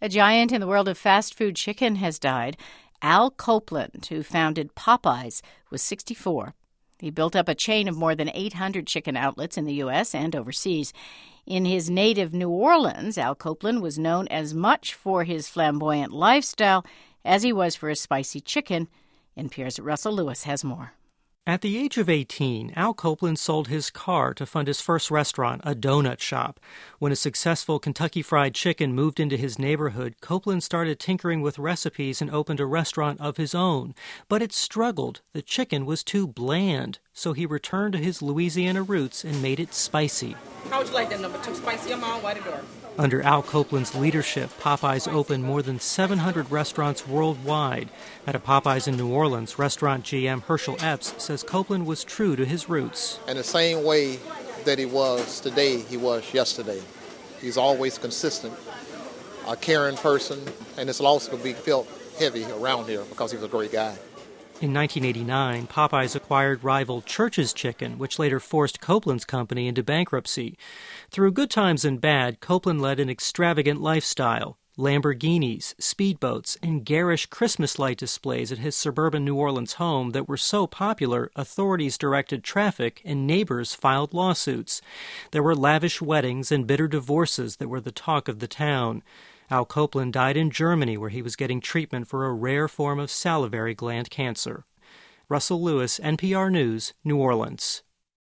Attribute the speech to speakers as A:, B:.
A: A giant in the world of fast food chicken has died. Al Copeland, who founded Popeyes, was 64. He built up a chain of more than 800 chicken outlets in the U.S. and overseas. In his native New Orleans, Al Copeland was known as much for his flamboyant lifestyle as he was for his spicy chicken. NPR's Russell Lewis has more.
B: At the age of 18, Al Copeland sold his car to fund his first restaurant, a donut shop. When a successful Kentucky Fried Chicken moved into his neighborhood, Copeland started tinkering with recipes and opened a restaurant of his own. But it struggled. The chicken was too bland. So he returned to his Louisiana roots and made it spicy.
C: How would you like that number 2 spicy? I'm on white door.
B: Under Al Copeland's leadership, Popeyes opened more than 700 restaurants worldwide. At a Popeyes in New Orleans, restaurant GM Herschel Epps says Copeland was true to his roots.
D: In the same way that he was today, he was yesterday. He's always consistent, a caring person, and this loss could be felt heavy around here because he was a great guy.
B: In 1989, Popeyes acquired rival Church's Chicken, which later forced Copeland's company into bankruptcy. Through good times and bad, Copeland led an extravagant lifestyle. Lamborghinis, speedboats, and garish Christmas light displays at his suburban New Orleans home that were so popular, authorities directed traffic and neighbors filed lawsuits. There were lavish weddings and bitter divorces that were the talk of the town. Al Copeland died in Germany, where he was getting treatment for a rare form of salivary gland cancer. Russell Lewis, NPR News, New Orleans.